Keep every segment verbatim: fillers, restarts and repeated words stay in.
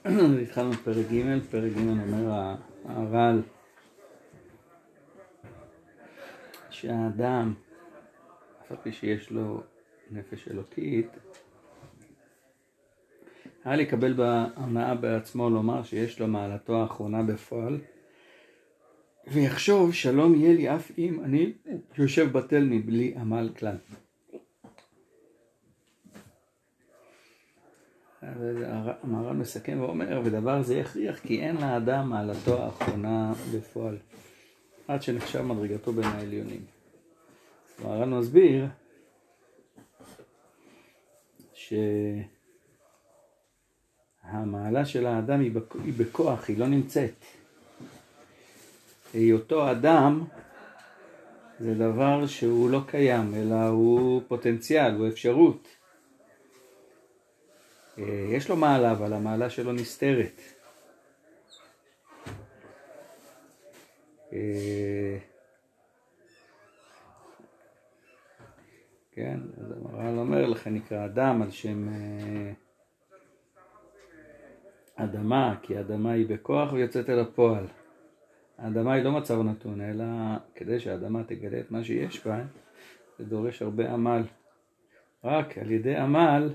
התחלנו פרק ג', פרק ג' אומר הר"ל שהאדם, אף על פי שיש לו נפש אלוקית, היה לקבל בהנאה בעצמו לומר שיש לו מעלתו האחרונה בפועל, ויחשוב שלום יהיה לי אף אם אני יושב בטל מבלי עמל כלל. המהר"ל מסכם ואומר, ודבר זה יכריח כי אין לאדם מעלתו האחרונה בפועל, עד שנחשב מדרגתו בין העליונים. המהר"ל מסביר שהמעלה של האדם היא בכוח, היא לא נמצאת. היותו אדם זה דבר שהוא לא קיים, אלא הוא פוטנציאל, הוא אפשרות. יש לו מעלה, אבל המעלה שלו נסתרת. כן, אז המהר"ל אומר לך, נקרא אדם על שם אדמה, כי אדמה היא בכוח ויוצאת אל הפועל. האדמה היא לא מצב נתון, אלא כדי שהאדמה תגלה את מה שיש בה, זה דורש הרבה עמל. רק על ידי עמל,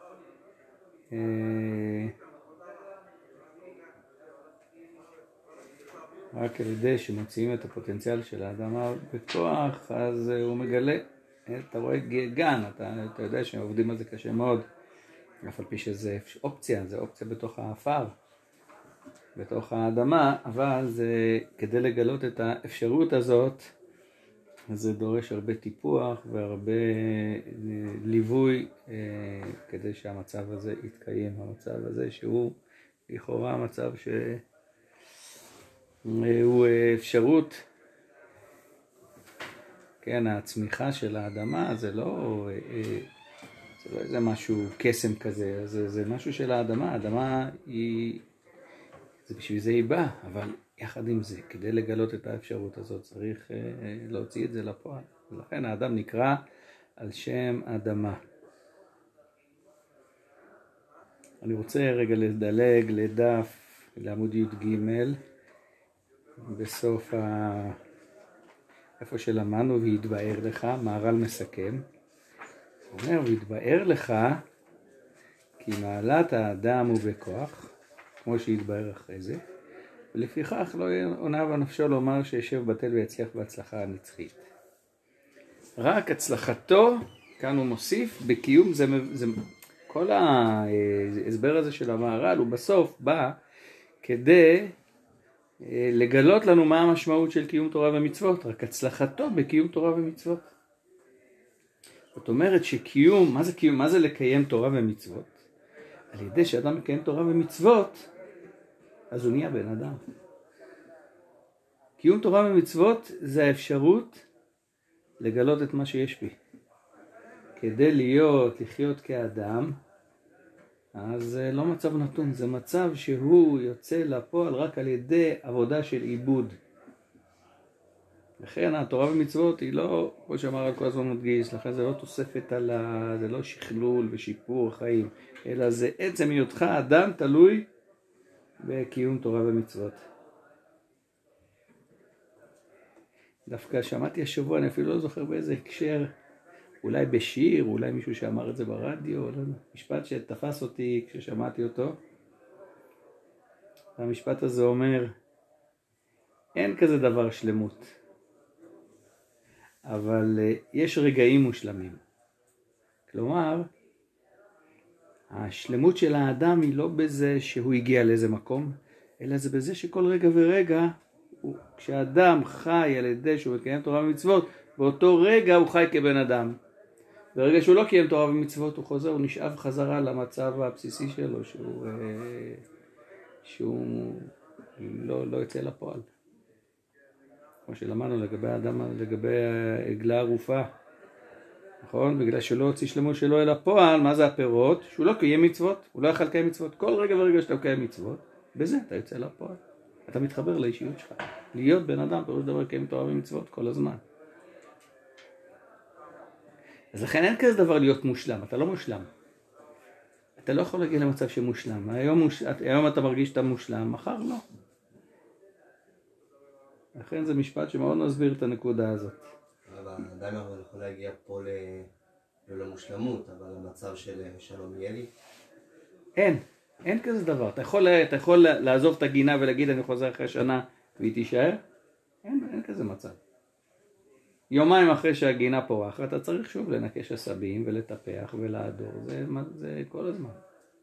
רק על ידי שמוציאים את הפוטנציאל של האדמה בכוח, אז הוא מגלה. אתה רואה גן, אתה, אתה יודע שהם עובדים על זה קשה מאוד, אף על פי שזה אופציה, זה אופציה בתוך האפר, בתוך האדמה, אבל זה, כדי לגלות את האפשרות הזאת, זה דורש הרבה טיפוח והרבה ליווי כדי שהמצב הזה יתקיים, המצב הזה שהוא לכאורה מצב שהוא אפשרות. כן, הצמיחה של האדמה זה לא, זה לא איזה משהו קסם כזה, זה, זה משהו של האדמה, האדמה היא, זה בשביל זה היא באה, אבל יחד עם זה, כדי לגלות את האפשרות הזאת, צריך להוציא את זה לפועל. ולכן האדם נקרא על שם אדמה. אני רוצה רגע לדלג לדף, לעמוד י' ג', בסוף ה... איפה שלמדנו, והתבאר לך, מהר"ל מסכם. הוא אומר, והתבאר לך, כי מעלת האדם הוא בכוח, כמו שהתבאר אחרי זה, ולפיכך לא עונה בנפשו לומר שישב בטל ויצליח בהצלחה הנצחית. רק הצלחתו, כאן הוא מוסיף, בקיום, זה, זה, כל ההסבר הזה של המהר"ל, הוא בסוף בא כדי לגלות לנו מה המשמעות של קיום תורה ומצוות, רק הצלחתו בקיום תורה ומצוות. זאת אומרת שקיום, מה זה קיום, מה זה לקיים תורה ומצוות? על ידי שאדם מקיים תורה ומצוות, אז הוא נהיה בן אדם. קיום תורה ומצוות זה האפשרות לגלות את מה שיש בי. כדי להיות, לחיות כאדם, אז זה לא מצב נתון, זה מצב שהוא יוצא לפועל רק על ידי עבודה של עיבוד. לכן התורה ומצוות היא לא, כמו שאמר על כל הזמן מדגיש, לכן זה לא תוספת על ה... זה לא שכלול ושיפור החיים, אלא זה עצם היותך אדם תלוי בקיום תורה ומצוות. דווקא שמעתי השבוע, אני אפילו לא זוכר באיזה הקשר, אולי בשיר, אולי מישהו שאמר את זה ברדיו, לא, משפט שתפס אותי כששמעתי אותו. המשפט הזה אומר, אין כזה דבר שלמות, אבל יש רגעים מושלמים. כלומר, השלמות של האדם היא לא בזה שהוא הגיע לאיזה מקום, אלא זה בזה שכל רגע ורגע, הוא, כשאדם חי על ידי שהוא מקיים תורה ומצוות, באותו רגע הוא חי כבן אדם. ברגע שהוא לא קיים תורה ומצוות, הוא חוזר, הוא נשאב חזרה למצב הבסיסי שלו, שהוא, שהוא לא, לא יצא לפועל. כמו שלמדנו לגבי האדם, לגבי העגלה הערופה. נכון? בגלל שלא הוציא שלמות שלו אל הפועל, מה זה הפירות? שהוא לא קיים מצוות, הוא לא יכול לקיים מצוות. כל רגע ורגע שאתה קיים מצוות, בזה אתה יוצא לפועל. אתה מתחבר לאישיות שלך. להיות בן אדם, פירוש דבר קיים תורה ומצוות כל הזמן. אז לכן אין כזה דבר להיות מושלם, אתה לא מושלם. אתה לא יכול להגיע למצב שמושלם. היום, מוש... היום אתה מרגיש שאתה מושלם, מחר לא. לכן זה משפט שמאוד מסביר את הנקודה הזאת. אבל עדיין יכול להגיע פה ל... לא למושלמות, אבל למצב של שלום יהיה לי. אין, אין כזה דבר. אתה יכול, אתה יכול לעזוב את הגינה ולהגיד אני חוזר אחרי שנה והיא תישאר? אין, אין כזה מצב. יומיים אחרי שהגינה פורחת, אתה צריך שוב לנקש עשבים ולטפח ולעדור. זה, זה כל הזמן.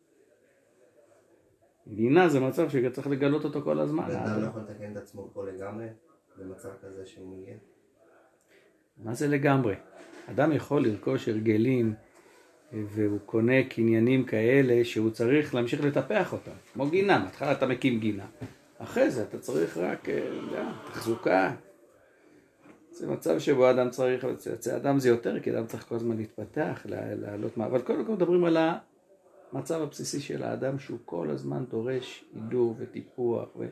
גינה זה מצב שצריך לגלות אותו כל הזמן. ואדם לא יכול לתקן את עצמו פה לגמרי במצב כזה שהוא מגיע? מה זה לגמרי? אדם יכול לרכוש הרגלים והוא קונה קניינים כאלה שהוא צריך להמשיך לטפח אותם. כמו גינה, בהתחלה אתה מקים גינה. אחרי זה אתה צריך רק לא, תחזוקה. זה מצב שבו אדם צריך, אצל אדם זה יותר, כי אדם צריך כל הזמן להתפתח, לעלות מה. אבל קודם כל מדברים על המצב הבסיסי של האדם שהוא כל הזמן דורש הידור וטיפוח. ו...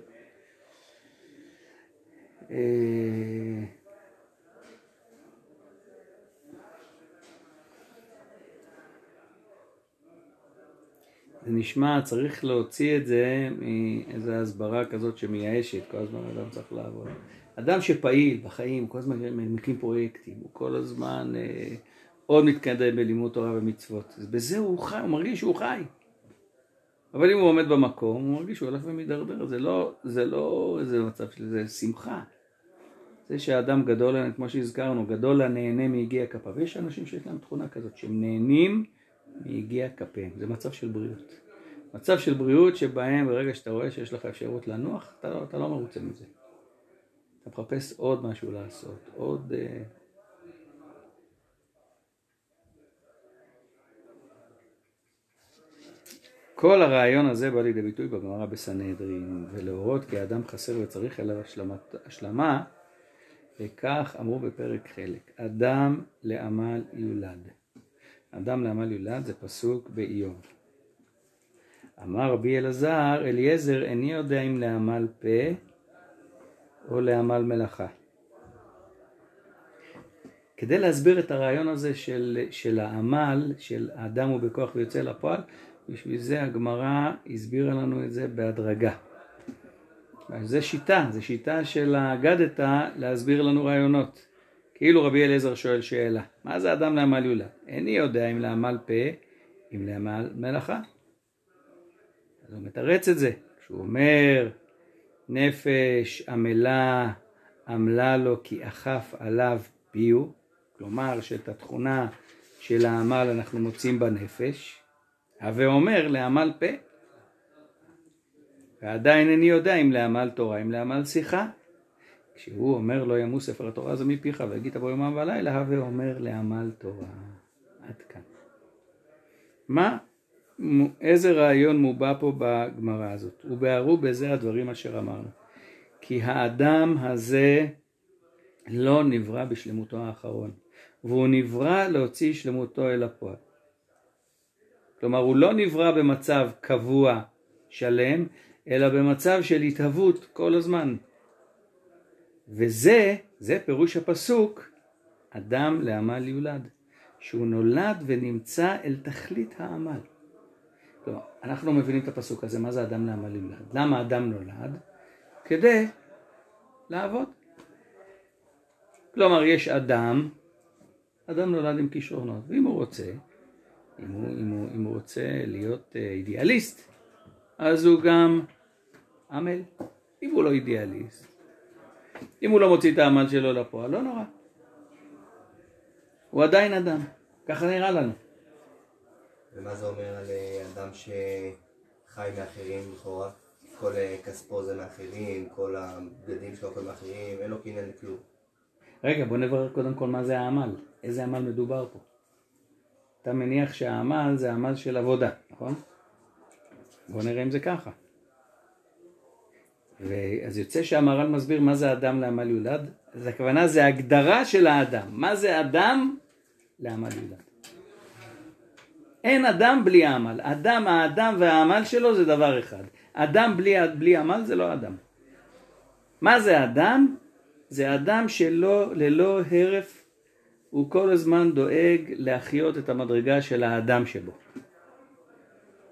זה נשמע, צריך להוציא את זה מאיזו הסברה כזאת שמייאשת, כל הזמן אדם צריך לעבוד. אדם שפעיל בחיים, כל הזמן מקים פרויקטים, הוא כל הזמן אה, עוד מתקדם בלימוד תורה ומצוות. אז בזה הוא חי, הוא מרגיש שהוא חי. אבל אם הוא עומד במקום, הוא מרגיש שהוא הולך ומדרדר. זה לא, זה לא איזה מצב של זה, שמחה. זה שהאדם גדול, כמו שהזכרנו, גדול הנהנה מיגיע כפיו. ויש אנשים שיש להם תכונה כזאת, שהם נהנים מיגיע כפיהם. זה מצב של בריאות. מצב של בריאות שבהם ברגע שאתה רואה שיש לך אפשרות לנוח, אתה לא, אתה לא מרוצה מזה. אתה מחפש עוד משהו לעשות, עוד... כל הרעיון הזה בא לידי ביטוי בגמרא בסנהדרין, ולהורות כי האדם חסר וצריך אליו השלמת, השלמה, וכך אמרו בפרק חלק, אדם לעמל יולד. אדם לעמל יולד זה פסוק באיוב. אמר רבי אלעזר, אליעזר, איני יודע אם לעמל פה או לעמל מלאכה. כדי להסביר את הרעיון הזה של, של העמל, של האדם הוא בכוח ויוצא לפועל, בשביל זה הגמרא הסבירה לנו את זה בהדרגה. זה שיטה, זה שיטה של האגדתא להסביר לנו רעיונות. כאילו רבי אליעזר שואל שאלה, מה זה אדם לעמל יולד? איני יודע אם לעמל פה, אם לעמל מלאכה. אז הוא מתרץ את זה, כשהוא אומר, נפש עמלה עמלה לו כי אכף עליו פיו, כלומר שאת התכונה של העמל אנחנו מוצאים בנפש, הווה אומר לעמל פה. ועדיין איני יודע אם לעמל תורה, אם לעמל שיחה. כשהוא אומר לא ימוס ספר התורה זה מפיך והגית בו יומם ולילה, הווה אומר לעמל תורה. עד כאן. מה? איזה רעיון מובא פה בגמרא הזאת? ובהרו בזה הדברים אשר אמרנו. כי האדם הזה לא נברא בשלמותו האחרון, והוא נברא להוציא שלמותו אל הפועל. כלומר, הוא לא נברא במצב קבוע שלם, אלא במצב של התהוות כל הזמן. וזה, זה פירוש הפסוק, אדם לעמל יולד, שהוא נולד ונמצא אל תכלית העמל. כלומר, אנחנו מבינים את הפסוק הזה, מה זה אדם לעמל יולד? למה אדם נולד? כדי לעבוד. כלומר, יש אדם, אדם נולד עם כישרונות, ואם הוא רוצה, אם הוא, אם הוא, אם הוא רוצה להיות אידיאליסט, אז הוא גם עמל. אם הוא לא אידיאליסט, אם הוא לא מוציא את העמל שלו לפועל, לא נורא. הוא עדיין אדם, ככה נראה לנו. ומה זה אומר על אדם שחי מאחרים לכאורה? כל כספו זה מאחרים, כל הבגדים שלו כל מאחרים, אין לו קניין לכלום. רגע, בוא נברר קודם כל מה זה העמל. איזה עמל מדובר פה? אתה מניח שהעמל זה עמל של עבודה, נכון? בוא נראה אם זה ככה. אז יוצא שהמהר"ל מסביר מה זה אדם לעמל יולד. אז הכוונה זה הגדרה של האדם. מה זה אדם לעמל יולד? אין אדם בלי עמל. אדם, האדם והעמל שלו זה דבר אחד. אדם בלי, בלי עמל זה לא אדם. מה זה אדם? זה אדם שלא, ללא הרף, הוא כל הזמן דואג להחיות את המדרגה של האדם שבו.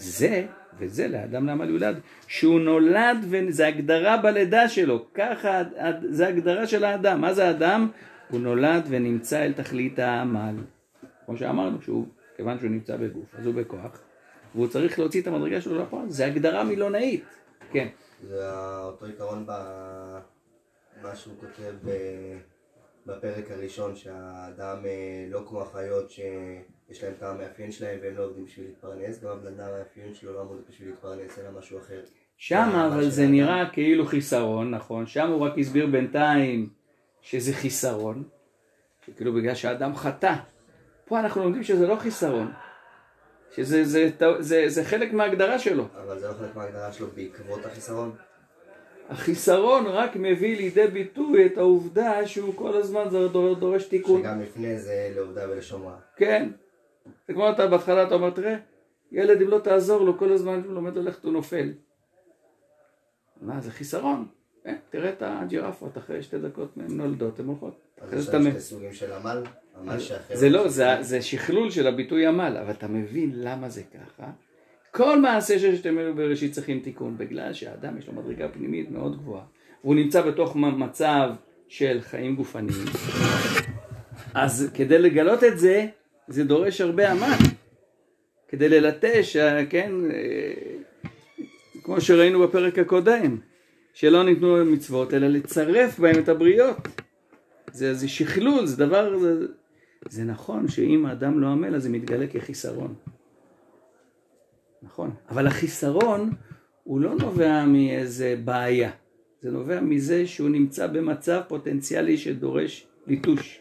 זה, וזה לאדם לעמל יולד, שהוא נולד וזה הגדרה בלידה שלו, ככה זה הגדרה של האדם. מה זה האדם? הוא נולד ונמצא אל תכלית העמל. כמו שאמרנו, שהוא, כיוון שהוא נמצא בגוף, אז הוא בכוח, והוא צריך להוציא את המדרגה שלו לפועל. זה הגדרה מילונאית. כן. זה אותו עיקרון במה שהוא כותב בפרק הראשון, שהאדם לא כמו החיות שיש להם את המאפיין שלהם והם לא עובדים בשביל להתפרנס, גם הבן אדם המאפיין שלו לא עמוד בשביל להתפרנס, אלא משהו אחר. שם אבל זה נראה כאילו חיסרון, נכון? שם הוא רק הסביר בינתיים שזה חיסרון, שכאילו בגלל שהאדם חטא. פה אנחנו לומדים שזה לא חיסרון, שזה זה, זה, זה חלק מההגדרה שלו. אבל זה לא חלק מההגדרה שלו בעקבות החיסרון? החיסרון רק מביא לידי ביטוי את העובדה שהוא כל הזמן דורש תיקון. שגם לפני זה לעובדה ולשומרה. כן. זה כמו אתה בהתחלה אתה אומר, תראה, ילד אם לא תעזור לו כל הזמן הוא לומד ללכת הוא נופל. מה זה חיסרון? אה, תראה את הג'ירפות אחרי שתי דקות מהן נולדות, הן הולכות. אז יש שתי סוגים של עמל? עמל שאחר... זה לא, זה, זה שכלול של הביטוי עמל, אבל אתה מבין למה זה ככה? כל מעשה ששתם אלו בראשית צריכים תיקון, בגלל שהאדם יש לו מדרגה פנימית מאוד גבוהה, והוא נמצא בתוך מצב של חיים גופניים, אז כדי לגלות את זה, זה דורש הרבה עמל, כדי ללטש, כן, כמו שראינו בפרק הקודם, שלא ניתנו מצוות, אלא לצרף בהם את הבריות. זה, זה שכלול, זה דבר, זה, זה נכון שאם האדם לא עמל, אז זה מתגלה כחיסרון. נכון. אבל החיסרון הוא לא נובע מאיזה בעיה. זה נובע מזה שהוא נמצא במצב פוטנציאלי שדורש ליטוש.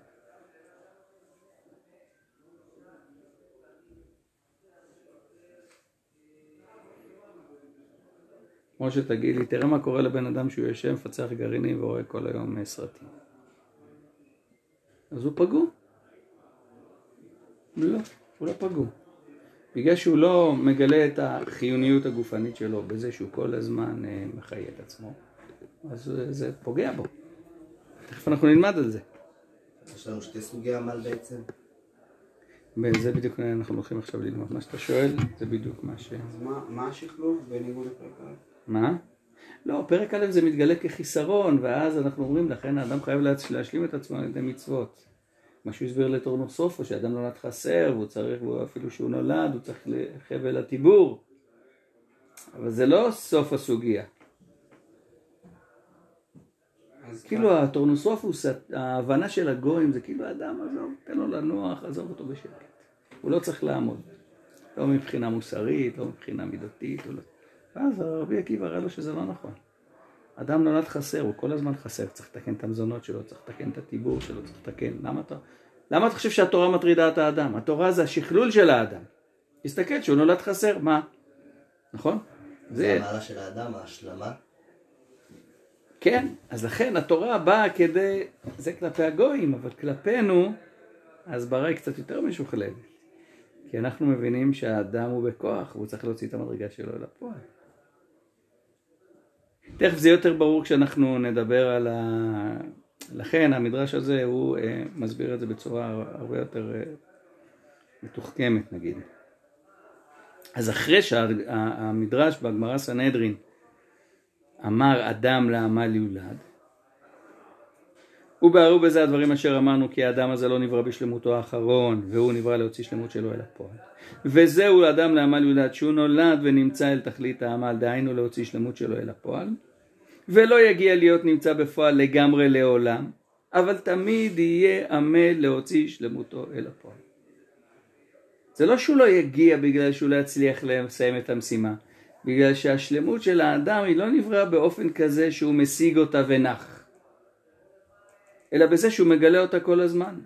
כמו שתגיד לי, תראה מה קורה לבן אדם שהוא יושב, מפצח גרעינים ורואה כל היום סרטים. אז הוא פגוע. לא, הוא לא פגוע. בגלל שהוא לא מגלה את החיוניות הגופנית שלו בזה שהוא כל הזמן מחיה את עצמו, אז זה פוגע בו. תכף אנחנו נלמד על זה. יש לנו שתי סוגי עמל בעצם. זה בדיוק אנחנו הולכים עכשיו ללמוד. מה שאתה שואל זה בדיוק מה ש... אז מה, מה השכלול בניגוד לפרק א'? מה? לא, פרק א' זה מתגלה כחיסרון, ואז אנחנו אומרים לכן האדם חייב להשלים את עצמו על ידי מצוות. מה שהוא הסביר לטורנוסופו, שאדם נולד חסר, והוא צריך, אפילו שהוא נולד, הוא צריך לחבל הטיבור. אבל זה לא סוף הסוגיה. כאילו הטורנוסופוס, ההבנה של הגויים, זה כאילו האדם, עזוב, תן לו לנוח, עזוב אותו בשקט. הוא לא צריך לעמוד. לא מבחינה מוסרית, לא מבחינה מידתית. לא... ואז הרבי עקיבא ראה לו שזה לא נכון. אדם נולד חסר, הוא כל הזמן חסר, צריך לתקן את המזונות שלו, צריך לתקן את הטיבור שלו, צריך לתקן. למה אתה, למה אתה חושב שהתורה מטרידה את האדם? התורה זה השכלול של האדם. תסתכל שהוא נולד חסר, מה? נכון? זה, זה המעלה של האדם, ההשלמה. כן, אז לכן התורה באה כדי, זה כלפי הגויים, אבל כלפינו, ההסברה היא קצת יותר משוכללת. כי אנחנו מבינים שהאדם הוא בכוח, והוא צריך להוציא את המדרגה שלו אל הפועל. תכף זה יותר ברור כשאנחנו נדבר על ה... לכן המדרש הזה הוא אה, מסביר את זה בצורה הרבה יותר אה, מתוחכמת נגיד. אז אחרי שהמדרש בגמרא סנהדרין אמר אדם לעמל יולד, ובערו בזה הדברים אשר אמרנו כי האדם הזה לא נברא בשלמותו האחרון והוא נברא להוציא שלמות שלו אל הפועל, וזהו האדם לעמל יולד שהוא נולד ונמצא אל תכלית העמל, דהיינו להוציא שלמות שלו אל הפועל, ולא יגיע להיות נמצא בפועל לגמרי לעולם, אבל תמיד יהיה עמל להוציא שלמותו אל הפועל. זה לא שהוא לא יגיע בגלל שהוא לא יצליח לסיים את המשימה, בגלל שהשלמות של האדם היא לא נבראה באופן כזה שהוא משיג אותה ונח, אלא בזה שהוא מגלה אותה כל הזמן.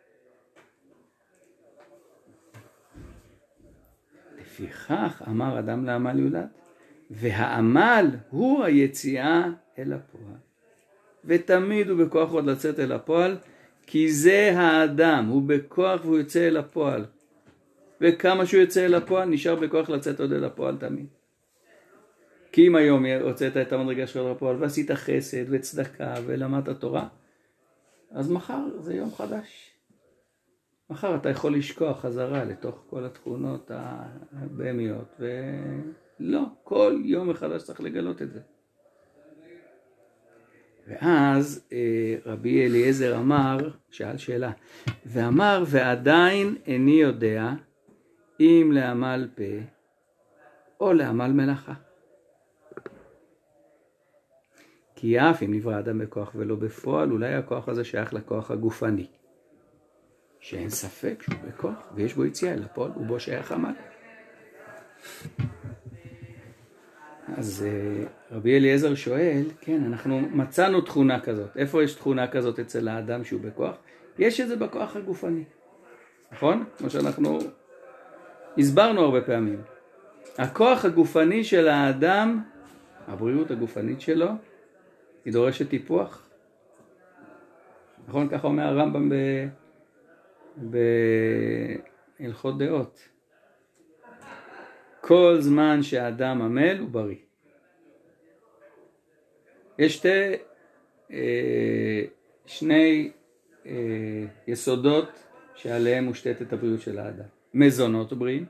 לפיכך אמר אדם לעמל יולד, והעמל הוא היציאה אל הפועל, ותמיד הוא בכוח עוד לצאת אל הפועל, כי זה האדם, הוא בכוח והוא יוצא אל הפועל, וכמה שהוא יוצא אל הפועל נשאר בכוח לצאת עוד אל הפועל תמיד. כי אם היום הוצאת את המדרגה שלך אל הפועל ועשית חסד וצדקה ולמדת תורה, אז מחר זה יום חדש. מחר אתה יכול לשכוח חזרה לתוך כל התכונות הבהמיות, ולא, כל יום מחדש צריך לגלות את זה. ואז רבי אליעזר אמר, שאל שאלה, ואמר, ועדיין איני יודע אם לעמל פה או לעמל מלאכה. כי אף אם נברא אדם בכוח ולא בפועל, אולי הכוח הזה שייך לכוח הגופני, שאין ספק שהוא בכוח ויש בו יציאה אל הפועל ובו שייך עמל. אז רבי אליעזר שואל, כן, אנחנו מצאנו תכונה כזאת. איפה יש תכונה כזאת אצל האדם שהוא בכוח? יש את זה בכוח הגופני. נכון? כמו שאנחנו הסברנו הרבה פעמים. הכוח הגופני של האדם, הבריאות הגופנית שלו, היא דורשת טיפוח. נכון? ככה אומר הרמב"ם ב... בהלכות דעות. כל זמן שהאדם עמל הוא בריא. יש שתי, שני יסודות שעליהם מושתתת הבריאות של האדם. מזונות בריאים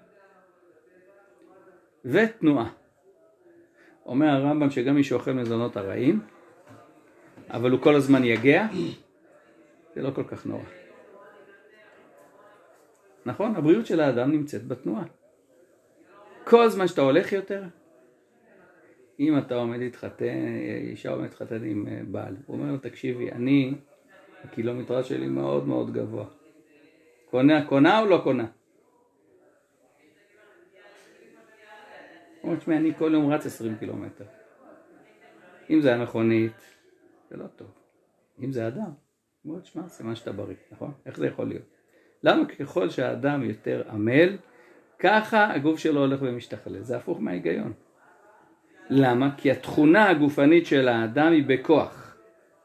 ותנועה. אומר הרמב"ם שגם מי שאוכל מזונות הרעים, אבל הוא כל הזמן יגע, זה לא כל כך נורא. נכון? הבריאות של האדם נמצאת בתנועה. כל זמן שאתה הולך יותר, אם אתה עומד להתחתן, אישה עומד להתחתן עם בעל, הוא אומר לו, תקשיבי, אני, הקילומטרז' שלי מאוד מאוד גבוה. קונה, קונה או לא קונה? הוא אומר, תשמע, אני כל יום רץ עשרים קילומטר. אם זה המכונית, זה לא טוב. אם זה אדם, הוא אומר, תשמע, סימן שאתה בריא, נכון? איך זה יכול להיות? למה ככל שהאדם יותר עמל, ככה הגוף שלו הולך ומשתכלל. זה הפוך מההיגיון. למה? כי התכונה הגופנית של האדם היא בכוח.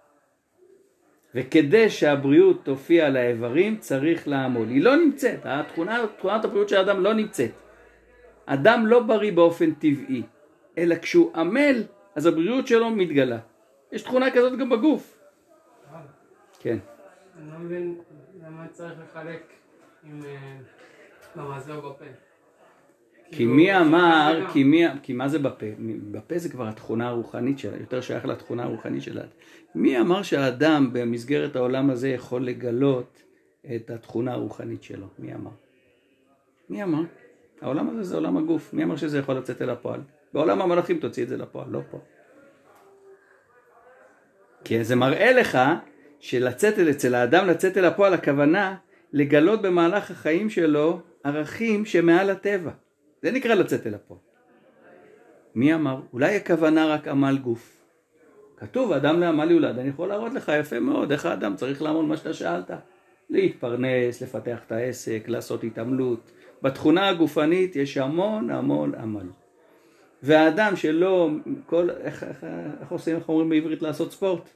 וכדי שהבריאות תופיע על האיברים צריך לעמול. היא לא נמצאת. התכונה, תכונת הבריאות של האדם לא נמצאת. אדם לא בריא באופן טבעי. אלא כשהוא עמל, אז הבריאות שלו מתגלה. יש תכונה כזאת גם בגוף. כן. אני לא מבין למה צריך לחלק עם... למה זהו בפה? כי מי אמר, כי, מי, כי מה זה בפה? בפה זה כבר התכונה הרוחנית שלה, יותר שייך לתכונה הרוחנית שלה. מי אמר שהאדם במסגרת העולם הזה יכול לגלות את התכונה הרוחנית שלו? מי אמר? מי אמר? העולם הזה זה עולם הגוף. מי אמר שזה יכול לצאת אל הפועל? בעולם המלאכים תוציא את זה לפועל, לא פה. כי זה מראה לך שלצאת אל, אצל האדם לצאת אל הפועל, הכוונה לגלות במהלך החיים שלו ערכים שמעל הטבע. זה נקרא לצאת אל הפועל. מי אמר? אולי הכוונה רק עמל גוף. כתוב, אדם לעמל יולד. אני יכול להראות לך יפה מאוד איך האדם צריך לעמול מה שאתה שאלת. להתפרנס, לפתח את העסק, לעשות התעמלות. בתכונה הגופנית יש המון המון עמל. והאדם שלא, כל, איך, איך, איך עושים, איך אומרים בעברית לעשות ספורט?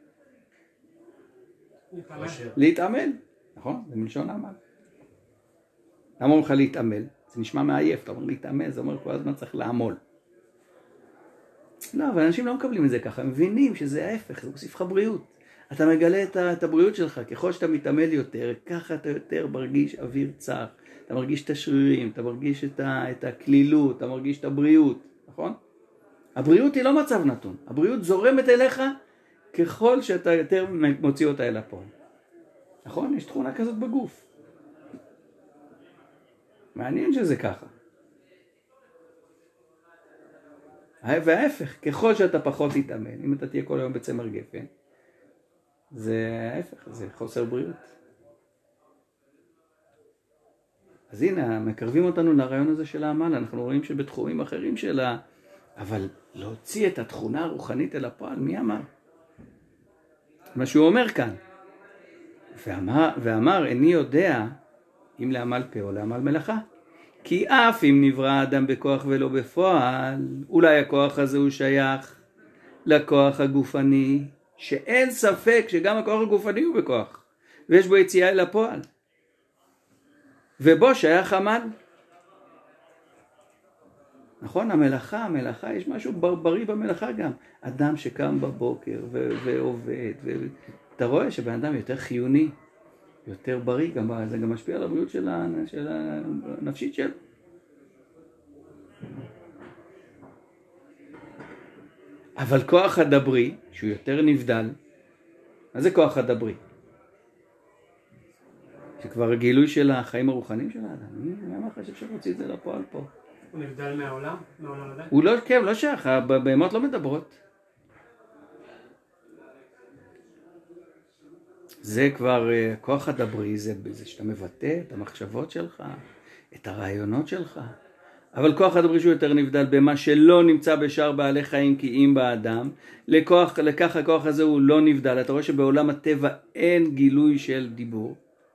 להתעמל. נכון? זה מלשון עמל. למה אומרים לך להתעמל? זה נשמע מעייף, אתה אומר להתעמל, זה אומר כל הזמן צריך לעמול. לא, אבל אנשים לא מקבלים את זה ככה, הם מבינים שזה ההפך, זה מוסיף לך בריאות. אתה מגלה את הבריאות שלך, ככל שאתה מתעמל יותר, ככה אתה יותר מרגיש אוויר צח, אתה מרגיש את השרירים, אתה מרגיש את, ה, את הכלילות, אתה מרגיש את הבריאות, נכון? הבריאות היא לא מצב נתון, הבריאות זורמת אליך ככל שאתה יותר מוציא אותה אל הפועל. נכון? יש תכונה כזאת בגוף. מעניין שזה ככה. וההפך, ככל שאתה פחות תתאמן, אם אתה תהיה כל היום בצמר גפן, זה ההפך, זה חוסר בריאות. אז הנה, מקרבים אותנו לרעיון הזה של העמל, אנחנו רואים שבתחומים אחרים שלה, אבל להוציא את התכונה הרוחנית אל הפועל, מי אמר? מה שהוא אומר כאן. ואמר, ואמר איני יודע אם לעמל פה או לעמל מלאכה. כי אף אם נברא האדם בכוח ולא בפועל, אולי הכוח הזה הוא שייך לכוח הגופני, שאין ספק שגם הכוח הגופני הוא בכוח, ויש בו יציאה אל הפועל. ובו שייך עמל. נכון, המלאכה, המלאכה, יש משהו בריא במלאכה גם. אדם שקם בבוקר ו- ועובד, ו- אתה רואה שבן אדם יותר חיוני, יותר בריא, גם, זה גם משפיע על הבריאות של, של הנפשית שלו. אבל כוח הדברי, שהוא יותר נבדל, מה זה כוח הדברי? שכבר הגילוי של החיים הרוחניים של האדם. מי אמר לך שאפשר להוציא את זה לפועל פה? הוא נבדל מהעולם? מהעולם עדיין? הוא לא, כן, לא שייך, הבהמות לא מדברות. זה כבר כוח הדברי, זה, זה שאתה מבטא את המחשבות שלך, את הרעיונות שלך. אבל כוח הדברי שהוא יותר נבדל במה שלא נמצא בשאר בעלי חיים כי אם באדם, לכוח, לכך הכוח הזה הוא לא נבדל. אתה רואה שבעולם הטבע אין גילוי של דיבור.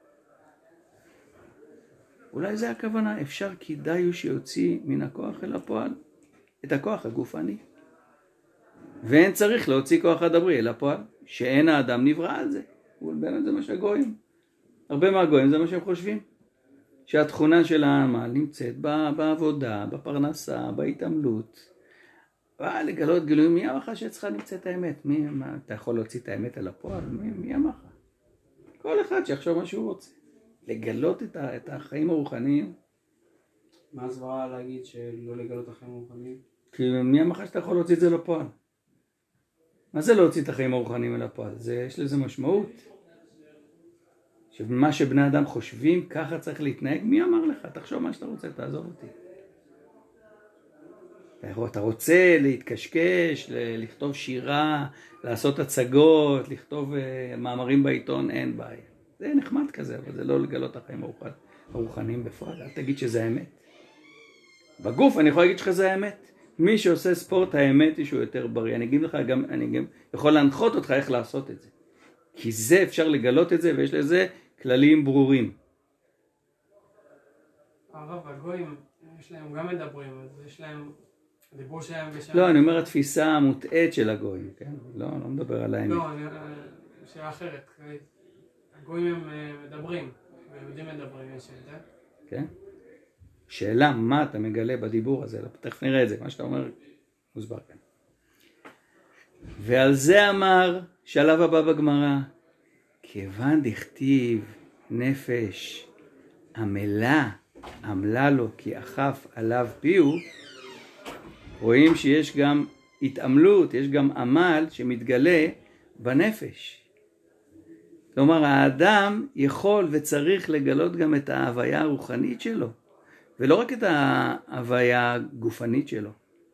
אולי זה הכוונה, אפשר כדאי הוא שיוציא מן הכוח אל הפועל את הכוח הגופני. ואין צריך להוציא כוח הדברי אל הפועל, שאין האדם נברא על זה. באמת זה מה שהגויים. הרבה מהגויים זה מה שהם חושבים. שהתכונה של העמל נמצאת בעבודה, בפרנסה, בהתעמלות. לגלות גילויים, מי אמר לך שצריכה נמצאת האמת? מי, מה, אתה יכול להוציא את האמת אל הפועל? מי, מי אמר לך? כל אחד שיחשוב מה שהוא רוצה. לגלות את, ה, את החיים הרוחניים. מה הסברה להגיד שלא לגלות את החיים הרוחניים? כי מי אמר לך שאתה יכול להוציא את זה לפועל? מה זה להוציא את החיים הרוחניים אל הפועל? זה, יש לזה משמעות. שמה שבני אדם חושבים, ככה צריך להתנהג. מי אמר לך? תחשוב מה שאתה רוצה, תעזוב אותי. אתה רוצה להתקשקש, לכתוב שירה, לעשות הצגות, לכתוב מאמרים בעיתון, אין בעיה. זה נחמד כזה, אבל זה לא לגלות את החיים הרוחניים בפועל. אל תגיד שזה האמת. בגוף אני יכול להגיד לך זה האמת. מי שעושה ספורט, האמת היא שהוא יותר בריא. אני אגיד לך גם, אני גם יכול להנחות אותך איך לעשות את זה. כי זה אפשר לגלות את זה, ויש לזה כללים ברורים. הרב, הגויים, יש להם גם מדברים, אז יש להם דיבור שלהם ושם... לא, אני אומר התפיסה המוטעית של הגויים, כן? לא, לא מדבר על האמת. לא, אני... שאלה אחרת. הגויים הם מדברים, ויהודים מדברים, יש הבדל. כן? שאלה, מה אתה מגלה בדיבור הזה? תכף נראה את זה, מה שאתה אומר, מוסבר כאן. ועל זה אמר שלב הבא בגמרא, כיוון דכתיב נפש עמלה, עמלה לו כי אכף עליו פיהו, רואים שיש גם התעמלות, יש גם עמל שמתגלה בנפש. כלומר, האדם יכול וצריך לגלות גם את ההוויה הרוחנית שלו, ולא רק את ההוויה הגופנית שלו.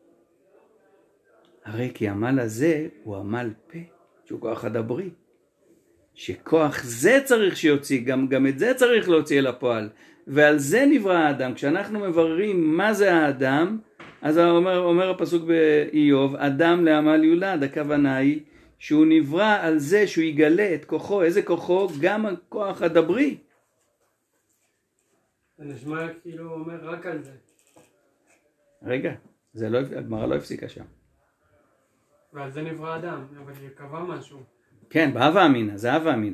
הרי כי עמל הזה הוא עמל פה, שהוא כוח הדברי. שכוח זה צריך שיוציא, גם, גם את זה צריך להוציא אל הפועל. ועל זה נברא האדם. כשאנחנו מבררים מה זה האדם, אז אומר, אומר הפסוק באיוב, אדם לעמל יולד, הכוונה היא שהוא נברא על זה שהוא יגלה את כוחו. איזה כוחו? גם הכוח הדברי. זה נשמע כאילו אומר רק על זה. רגע, זה לא, הגמרא לא הפסיקה שם. ועל זה נברא אדם, אבל היא קבע משהו. כן, בהווה אמינה, זה הווה אמינה.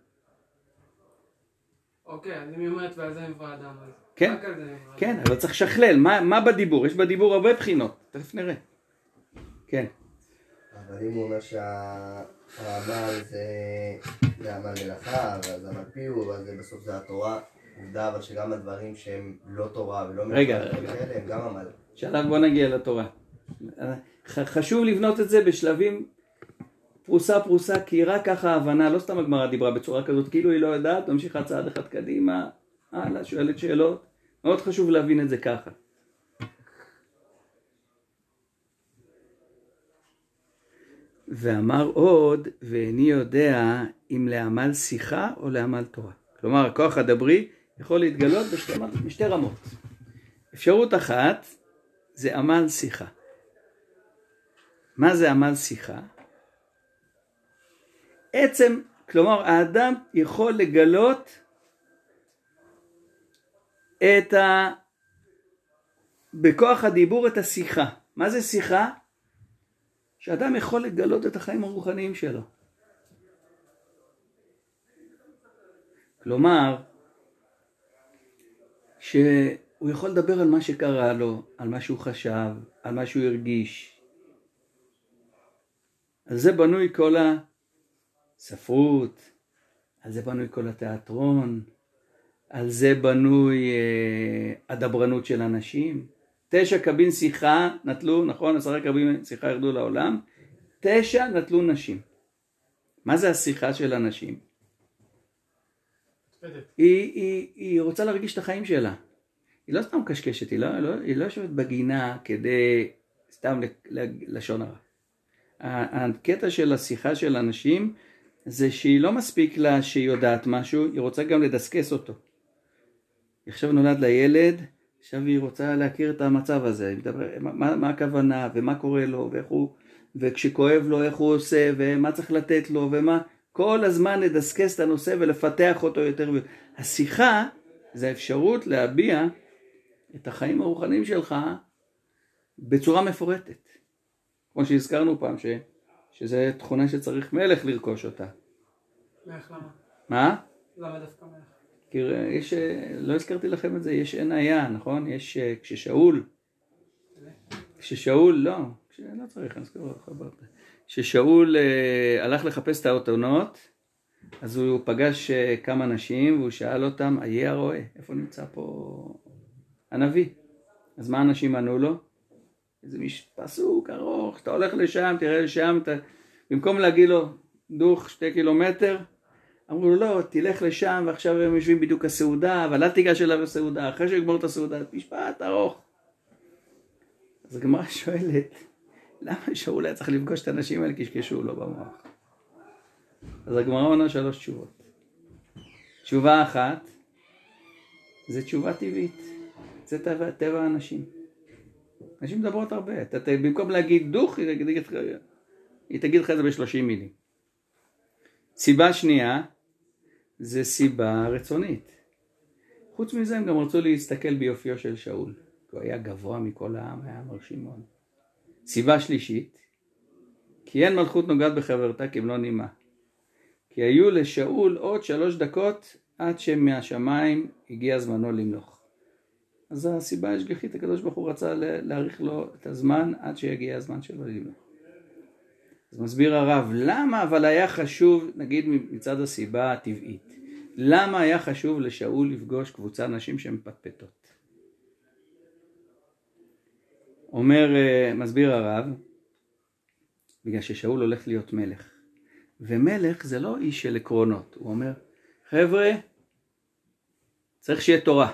אוקיי, אז אם היא אומרת ועל זה נברא אדם, אז כן, רק על זה נברא כן, אדם. אבל צריך לשכלל, מה, מה בדיבור? יש בדיבור הרבה בחינות, תכף נראה. כן. אבל אם הוא אומר שהעמל זה עמל מלאכה, ואז עמל פיהו, אז בסוף זה התורה, עובדה, אבל שגם הדברים שהם לא תורה ולא רגע, מלאכה, רגע. הם גם עמל. שלב בוא נגיע לתורה. חשוב לבנות את זה בשלבים פרוסה פרוסה, כי רק ככה ההבנה, לא סתם הגמרא דיברה בצורה כזאת, כאילו היא לא יודעת, ממשיכה צעד אחד קדימה, הלאה, שואלת שאלות. מאוד חשוב להבין את זה ככה. ואמר עוד, ואיני יודע אם לעמל שיחה או לעמל תורה. כלומר, הכוח הדברי יכול להתגלות בשתי, בשתי רמות. אפשרות אחת זה עמל שיחה. מה זה עמל שיחה? עצם, כלומר, האדם יכול לגלות את ה... בכוח הדיבור את השיחה. מה זה שיחה? שאדם יכול לגלות את החיים הרוחניים שלו. כלומר, שהוא יכול לדבר על מה שקרה לו, על מה שהוא חשב, על מה שהוא הרגיש. על זה בנוי כל הספרות, על זה בנוי כל התיאטרון, על זה בנוי אה, הדברנות של אנשים. תשע קבין שיחה נטלו, נכון, עשרה קבין שיחה ירדו לעולם, תשע נטלו נשים. מה זה השיחה של הנשים? היא, היא, היא רוצה להרגיש את החיים שלה. היא לא סתם קשקשת, היא לא, לא, היא לא יושבת בגינה כדי סתם לשון הרע. הקטע של השיחה של אנשים זה שהיא לא מספיק לה שהיא יודעת משהו, היא רוצה גם לדסקס אותו. עכשיו נולד לילד, עכשיו היא רוצה להכיר את המצב הזה, מה, מה הכוונה ומה קורה לו ואיך הוא, וכשכואב לו איך הוא עושה ומה צריך לתת לו ומה, כל הזמן לדסקס את הנושא ולפתח אותו יותר. השיחה זה האפשרות להביע את החיים הרוחניים שלך בצורה מפורטת. כמו שהזכרנו פעם, ש, שזה תכונה שצריך מלך לרכוש אותה. מלך למה? מה? למה דווקא מלך? כי יש, לא הזכרתי לכם את זה, יש אין היה, נכון? יש, כששאול, כששאול, לא, כש, לא צריך, אני אזכר לך באת. כששאול אה, הלך לחפש את האתונות, אז הוא פגש אה, כמה נשים, והוא שאל אותם, איה הרועה, איפה נמצא פה הנביא? אז מה האנשים ענו לו? איזה פסוק ארוך, אתה הולך לשם, תראה לשם, אתה... במקום להגיד לו, דוך שתי קילומטר, אמרו לו, לא, תלך לשם, ועכשיו הם יושבים בדיוק הסעודה, אבל אל תיגש אליו הסעודה, אחרי שיגמור את הסעודה, משפט ארוך. אז הגמרא שואלת, למה שאול היה צריך לפגוש את האנשים האלה קשקשו לו במוח? אז הגמרא עונה שלוש תשובות. תשובה אחת, זה תשובה טבעית, זה טבע, טבע האנשים. אנשים מדברות הרבה, אתה, במקום להגיד דוך, היא תגיד, היא תגיד לך את זה בשלושים מילים. סיבה שנייה, זה סיבה רצונית. חוץ מזה הם גם רצו להסתכל ביופיו של שאול, כי הוא היה גבוה מכל העם, היה מרשים מאוד. סיבה שלישית, כי אין מלכות נוגעת בחברתה כמלוא נימה. כי היו לשאול עוד שלוש דקות עד שמהשמיים הגיע זמנו למלוך. אז הסיבה השגחית, הקדוש ברוך הוא רצה להאריך לו את הזמן עד שיגיע הזמן שלו למלוך. אז מסביר הרב, למה אבל היה חשוב, נגיד מצד הסיבה הטבעית, למה היה חשוב לשאול לפגוש קבוצה נשים שמפטפטות? אומר, מסביר הרב, בגלל ששאול הולך להיות מלך. ומלך זה לא איש של עקרונות. הוא אומר, חבר'ה, צריך שיהיה תורה.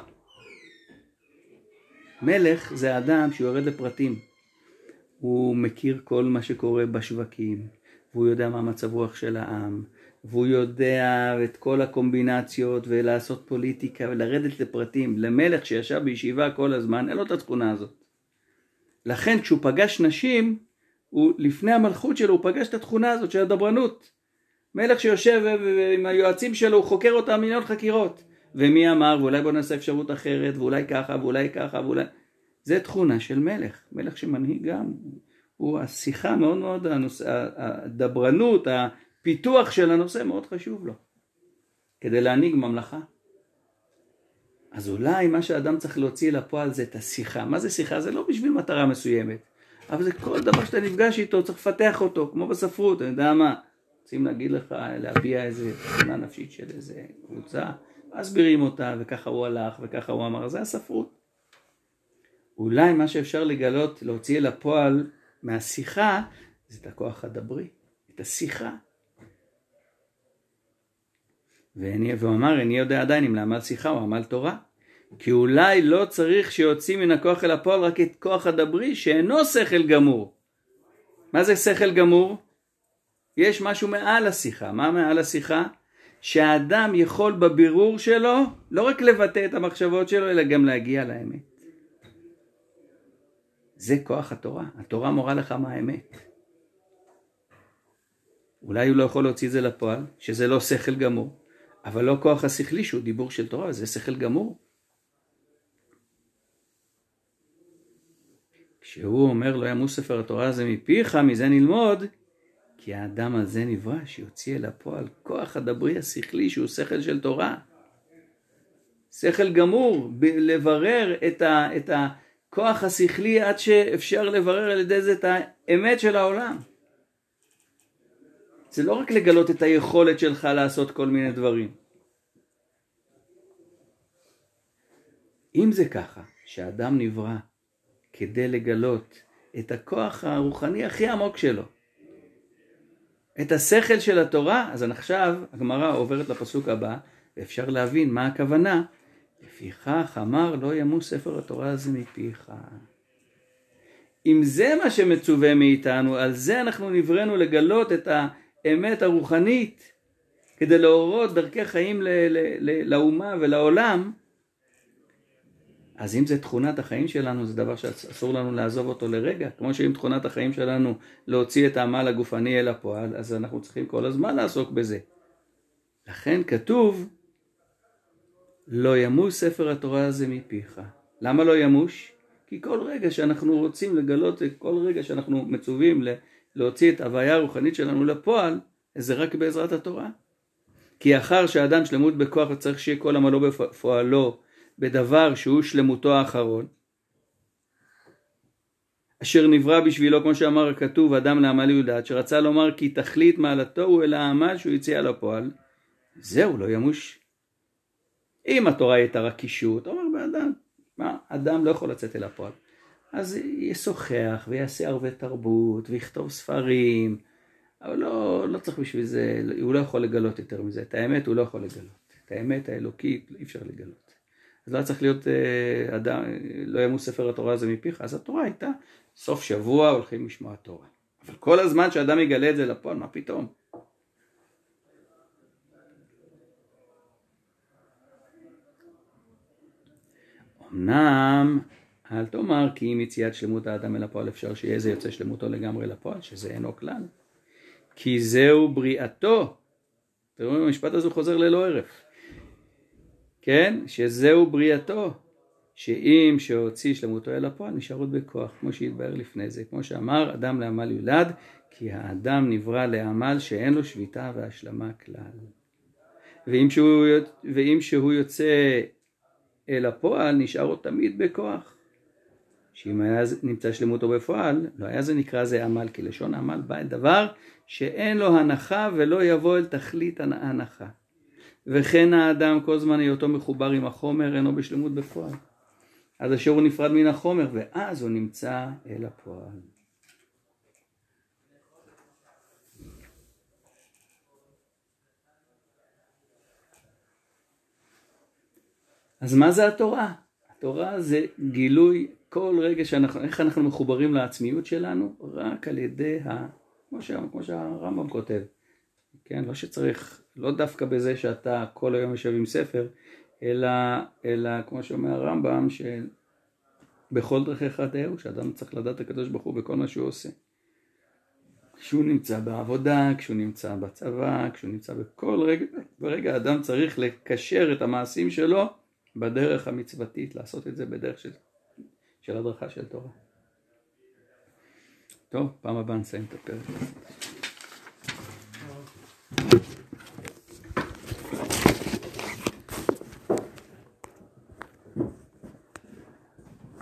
מלך זה אדם שהוא יורד לפרטים. הוא מכיר כל מה שקורה בשווקים, והוא יודע מה מצב רוח של העם, והוא יודע את כל הקומבינציות ולעשות פוליטיקה ולרדת לפרטים. למלך שישב בישיבה כל הזמן, אין לו את התכונה הזאת. לכן כשהוא פגש נשים, הוא, לפני המלכות שלו הוא פגש את התכונה הזאת של הדברנות. מלך שיושב עם היועצים שלו, הוא חוקר אותם מיליון חקירות. ומי אמר, ואולי בוא נעשה אפשרות אחרת, ואולי ככה, ואולי ככה, ואולי... זה תכונה של מלך. מלך שמנהיג גם, הוא השיחה מאוד מאוד, הנושא, הדברנות, הפיתוח של הנושא מאוד חשוב לו. כדי להנהיג ממלכה. אז אולי מה שאדם צריך להוציא לפועל זה את השיחה. מה זה שיחה? זה לא בשביל מטרה מסוימת. אבל זה כל דבר שאתה נפגש איתו, צריך לפתח אותו, כמו בספרות, אני יודע מה. רוצים להגיד לך, להביע איזה תכונה נפשית של איזה קבוצה, מסבירים אותה, וככה הוא הלך, וככה הוא אמר, זה הספרות. אולי מה שאפשר לגלות, להוציא לפועל מהשיחה, זה את הכוח הדברי, את השיחה. ואני, והוא אמר, אני יודע עדיין אם לעמל שיחה או עמל תורה. כי אולי לא צריך שיוציא מן הכוח אל הפועל רק את כוח הדברי, שאינו שכל גמור. מה זה שכל גמור? יש משהו מעל השיחה. מה מעל השיחה? שהאדם יכול בבירור שלו, לא רק לבטא את המחשבות שלו, אלא גם להגיע לאמת. זה כוח התורה. התורה מורה לך מה האמת. אולי הוא לא יכול להוציא את זה לפועל, שזה לא שכל גמור. אבל לא כוח השכלי שהוא דיבור של תורה, זה שכל גמור. כשהוא אומר לו, ימוס ספר התורה הזה מפיך, מזה נלמוד, כי האדם הזה נברא שיוציא אל הפועל כוח הדברי השכלי שהוא שכל של תורה. שכל גמור, לברר את, ה, את הכוח השכלי עד שאפשר לברר על ידי זה את האמת של העולם. זה לא רק לגלות את היכולת שלך לעשות כל מיני דברים. אם זה ככה, שהאדם נברא כדי לגלות את הכוח הרוחני הכי עמוק שלו, את השכל של התורה, אז עכשיו הגמרא עוברת לפסוק הבא, ואפשר להבין מה הכוונה. לפיכך אמר לא ימוס ספר התורה הזה מפיך. אם זה מה שמצווה מאיתנו, על זה אנחנו נבראנו לגלות את האמת הרוחנית, כדי להורות דרכי חיים ל- ל- ל- לאומה ולעולם, אז אם זה תכונת החיים שלנו, זה דבר שאסור לנו לעזוב אותו לרגע. כמו שאם תכונת החיים שלנו להוציא את העמל הגופני אל הפועל, אז אנחנו צריכים כל הזמן לעסוק בזה. לכן כתוב, לא ימוש ספר התורה הזה מפיך. למה לא ימוש? כי כל רגע שאנחנו רוצים לגלות, כל רגע שאנחנו מצווים להוציא את ההוויה הרוחנית שלנו לפועל, זה רק בעזרת התורה. כי אחר שהאדם שלמות בכוח, צריך שיהיה כל עמלו בפועלו, בדבר שהוא שלמותו האחרון, אשר נברא בשבילו, כמו שאמר הכתוב, אדם לעמל יולד, שרצה לומר כי תכלית מעלתו הוא אל העמל שהוא יציע לפועל, זהו לא ימוש. אם התורה הייתה רק קישוט, אומר באדם, מה? אדם לא יכול לצאת אל הפועל. אז ישוחח ויעשה ערבי תרבות ויכתוב ספרים, אבל לא, לא צריך בשביל זה, הוא לא יכול לגלות יותר מזה. את האמת הוא לא יכול לגלות. את האמת האלוקית אי אפשר לגלות. אז לא צריך להיות אדם, לא ימוס ספר התורה הזה מפיך. אז התורה הייתה סוף שבוע הולכים לשמוע תורה. אבל כל הזמן שאדם יגלה את זה לפועל, מה פתאום? אמנם, אל תאמר כי אם יציאת שלמות האדם אל הפועל אפשר שיהיה זה יוצא שלמותו לגמרי לפועל, שזה אינו כלל. כי זהו בריאתו. תראו, המשפט הזה חוזר ללא הרף. כן? שזהו בריאתו. שאם שהוציא שלמותו אל הפועל נשאר עוד בכוח, כמו שהתבאר לפני זה. כמו שאמר, אדם לעמל יולד, כי האדם נברא לעמל שאין לו שביטה והשלמה כלל. ואם שהוא, ואם שהוא יוצא אל הפועל נשאר עוד תמיד בכוח. שאם היה נמצא שלמותו בפועל, לא היה זה נקרא זה עמל, כי לשון עמל בא דבר שאין לו הנחה ולא יבוא אל תכלית ההנחה. וכן האדם כל זמן היותו מחובר עם החומר אינו בשלמות בפועל. עד אשר הוא נפרד מן החומר ואז הוא נמצא אל הפועל. אז מה זה התורה? התורה זה גילוי כל רגע שאנחנו, איך אנחנו מחוברים לעצמיות שלנו, רק על ידי, ה, כמו, ש, כמו שהרמב"ם כותב. כן, לא שצריך, לא דווקא בזה שאתה כל היום יושב עם ספר, אלא, אלא כמו שאומר הרמב"ם, שבכל דרכיך תאהו, שאדם צריך לדעת הקדוש ברוך הוא בכל מה שהוא עושה. כשהוא נמצא בעבודה, כשהוא נמצא בצבא, כשהוא נמצא בכל רגע, ברגע האדם צריך לקשר את המעשים שלו, בדרך המצוותית, לעשות את זה בדרך של, של הדרכה של תורה. טוב, פעם הבאה נסיים את הפרק.